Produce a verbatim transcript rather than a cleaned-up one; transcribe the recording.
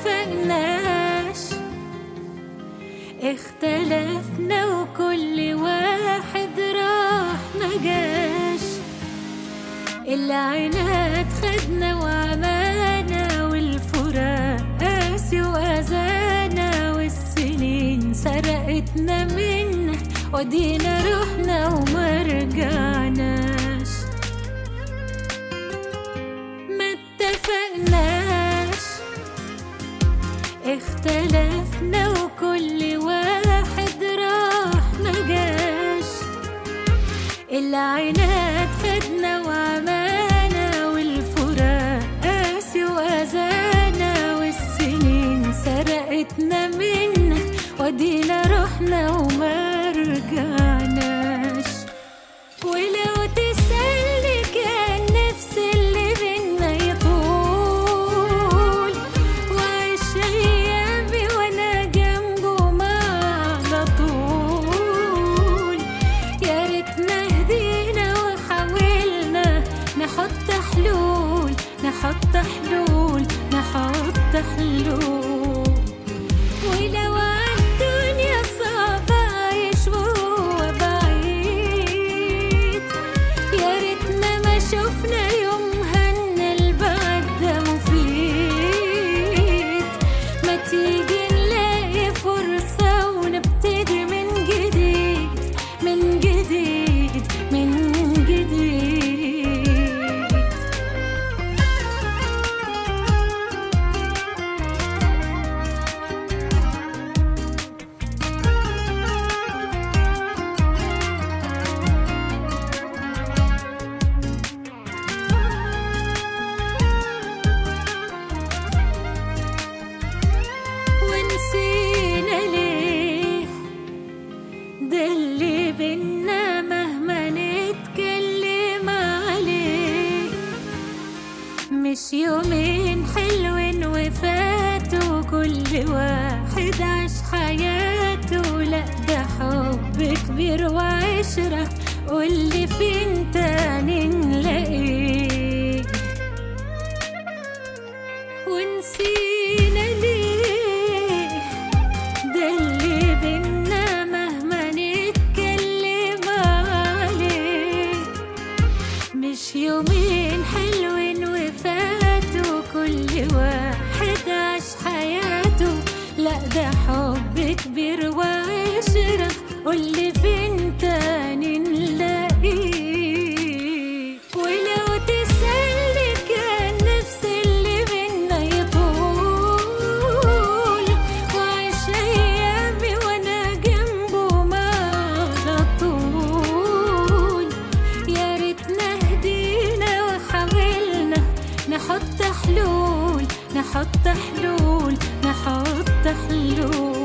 اتفقناش، اختلفنا وكل واحد راح مجاش. العناد خدنا وعمانا، والفراق قاسي وأذانا، والسنين سرقتنا منه ودينا روحنا ومرجعناش. ما اتفقناش، اختلفنا وكل واحد راح مجاش. العناد خدنا وعمانا، والفراق قاسي وأذانا، والسنين سرقتنا منه ودينا روحنا ومرجعناش. ولو تسألني كان نفسي اللي بينا يطول، وعيش أيامي وأنا جنبه معاه على طول. يا ريتنا هدينا وحاولنا نحط حلول، نحط حلول، نحط حلول. ولو عالدنيا صعب أعيش وهو بعيد، يا ريتنا ما شفنا يومها إن البعد ده مفيد. ما تيجي نلاقي فرصة ونبتدي من جديد، من جديد، من جديد. ونسينا ليه ده اللي بينا مهما نتكلم عليه؟ مش يومين حلوين وفاتوا كل واحد عاش حياته، لأ ده حب كبير وعشرة، قولي فين تاني نلاقيه؟ ونسينا ليه ده اللي بينا مهما نتكلم عليه؟ مش يومين حلوين وفاتوا كل واحد عاش حياته، لأ ده حب كبير وعشرة، قولي فين تاني نلاقيه؟ ولو تسألني كان نفسي اللي بينا يطول، وعيش أيامي وأنا جنبه معاه على طول. يا ريتنا هدينا وحاولنا نحط حلول، نحط حلول، نحط حلول.